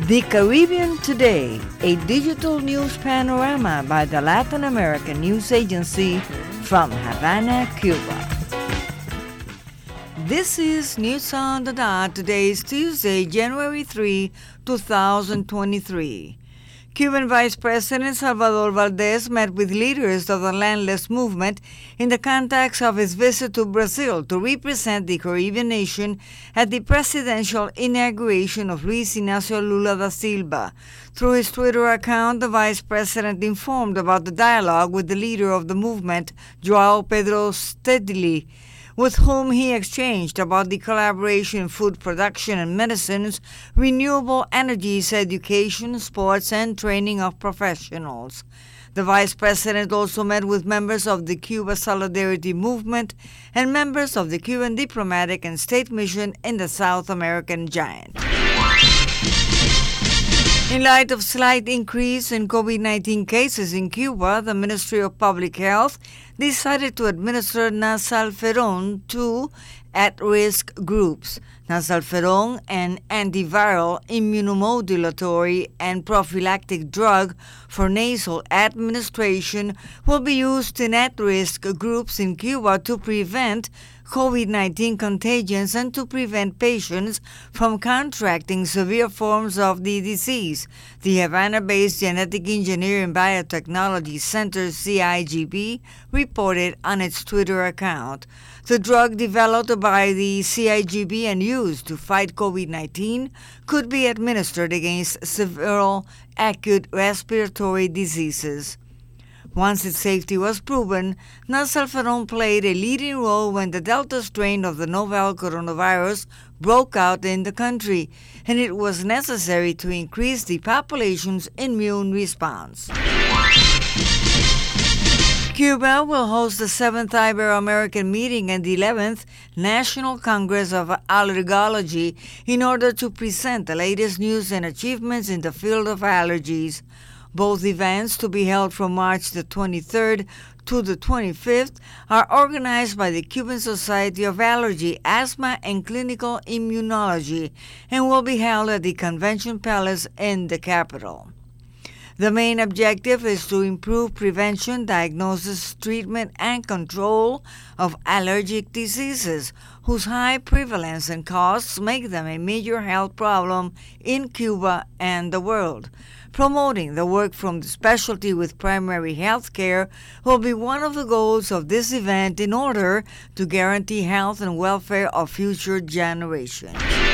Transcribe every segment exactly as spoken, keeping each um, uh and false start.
The Caribbean Today, a digital news panorama by the Latin American News Agency from Havana, Cuba. This is News on the Dot. Today is Tuesday, January third, two thousand twenty-three. Cuban Vice President Salvador Valdez met with leaders of the landless movement in the context of his visit to Brazil to represent the Caribbean nation at the presidential inauguration of Luis Inácio Lula da Silva. Through his Twitter account, the Vice President informed about the dialogue with the leader of the movement, João Pedro Stedley, with whom he exchanged about the collaboration in food production and medicines, renewable energies, education, sports, and training of professionals. The Vice President also met with members of the Cuba Solidarity Movement and members of the Cuban Diplomatic and State Mission in the South American giant. In light of slight increase in COVID nineteen cases in Cuba, the Ministry of Public Health decided to administer Nasalferon to at-risk groups. Nasalferon, an antiviral, immunomodulatory, and prophylactic drug for nasal administration, will be used in at-risk groups in Cuba to prevent COVID nineteen contagions and to prevent patients from contracting severe forms of the disease. The Havana-based Genetic Engineering Biotechnology Center, C I G B, reported on its Twitter account. The drug developed by the C I G B and used to fight COVID nineteen could be administered against several acute respiratory diseases. Once its safety was proven, Nasalferon played a leading role when the Delta strain of the novel coronavirus broke out in the country, and it was necessary to increase the population's immune response. Cuba will host the seventh Ibero-American meeting and the eleventh National Congress of Allergology in order to present the latest news and achievements in the field of allergies. Both events, to be held from March the twenty-third to the twenty-fifth, are organized by the Cuban Society of Allergy, Asthma, and Clinical Immunology and will be held at the Convention Palace in the capital. The main objective is to improve prevention, diagnosis, treatment, and control of allergic diseases, whose high prevalence and costs make them a major health problem in Cuba and the world. Promoting the work from the specialty with primary health care will be one of the goals of this event in order to guarantee health and welfare of future generations.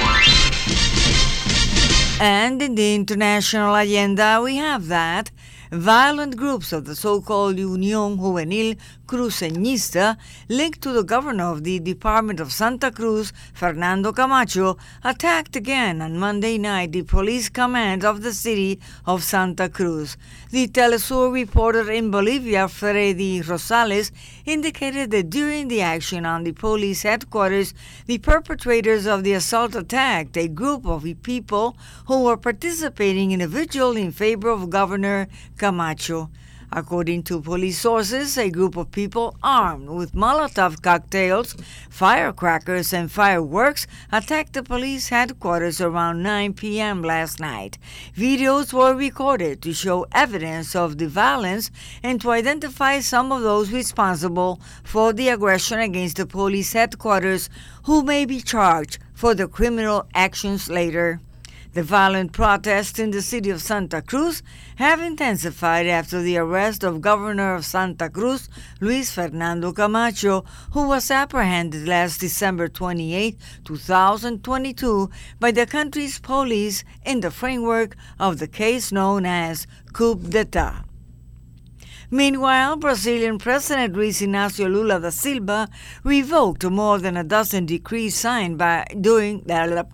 And in the international agenda, we have that violent groups of the so-called Unión Juvenil Cruceñista, linked to the governor of the Department of Santa Cruz, Fernando Camacho, attacked again on Monday night the police command of the city of Santa Cruz. The Telesur reporter in Bolivia, Freddy Rosales, indicated that during the action on the police headquarters, the perpetrators of the assault attacked a group of people who were participating in a vigil in favor of Governor Camacho. According to police sources, a group of people armed with Molotov cocktails, firecrackers, and fireworks attacked the police headquarters around nine p.m. last night. Videos were recorded to show evidence of the violence and to identify some of those responsible for the aggression against the police headquarters, who may be charged for the criminal actions later. The violent protests in the city of Santa Cruz have intensified after the arrest of Governor of Santa Cruz, Luis Fernando Camacho, who was apprehended last December twenty-eighth, two thousand twenty-two, by the country's police in the framework of the case known as coup d'etat. Meanwhile, Brazilian President Luis Inácio Lula da Silva revoked more than a dozen decrees signed by during the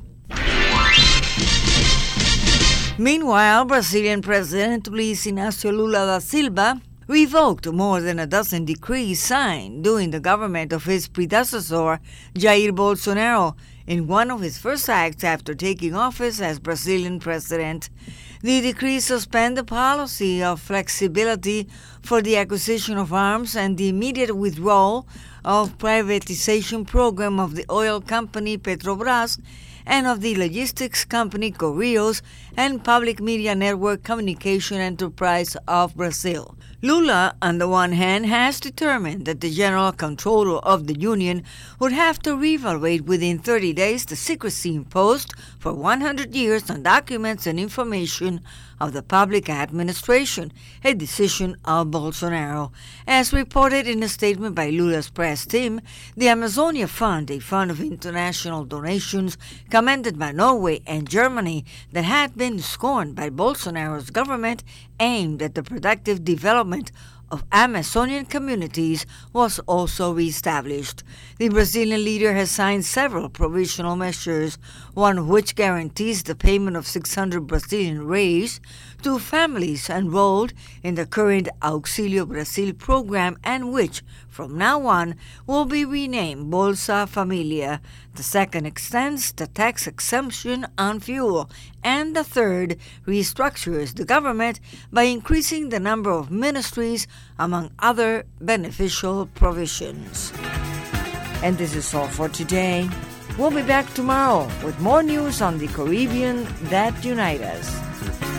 Meanwhile, Brazilian President Luis Inácio Lula da Silva revoked more than a dozen decrees signed during the government of his predecessor, Jair Bolsonaro, in one of his first acts after taking office as Brazilian president. The decrees suspend the policy of flexibility for the acquisition of arms and the immediate withdrawal of privatization program of the oil company Petrobras, and of the logistics company Correios and public media network Communication Enterprise of Brazil. Lula, on the one hand, has determined that the general controller of the union would have to reevaluate within thirty days the secrecy imposed for one hundred years on documents and information of the public administration, a decision of Bolsonaro. As reported in a statement by Lula's press team, the Amazonia Fund, a fund of international donations commended by Norway and Germany that had been scorned by Bolsonaro's government, aimed at the productive development of Amazonian communities, was also reestablished. The Brazilian leader has signed several provisional measures, one of which guarantees the payment of six hundred Brazilian reais to families enrolled in the current Auxílio Brasil program, and which, from now on, will be renamed Bolsa Familia. The second extends the tax exemption on fuel, and the third restructures the government by increasing the number of ministries, among other beneficial provisions. And this is all for today. We'll be back tomorrow with more news on the Caribbean that unite us.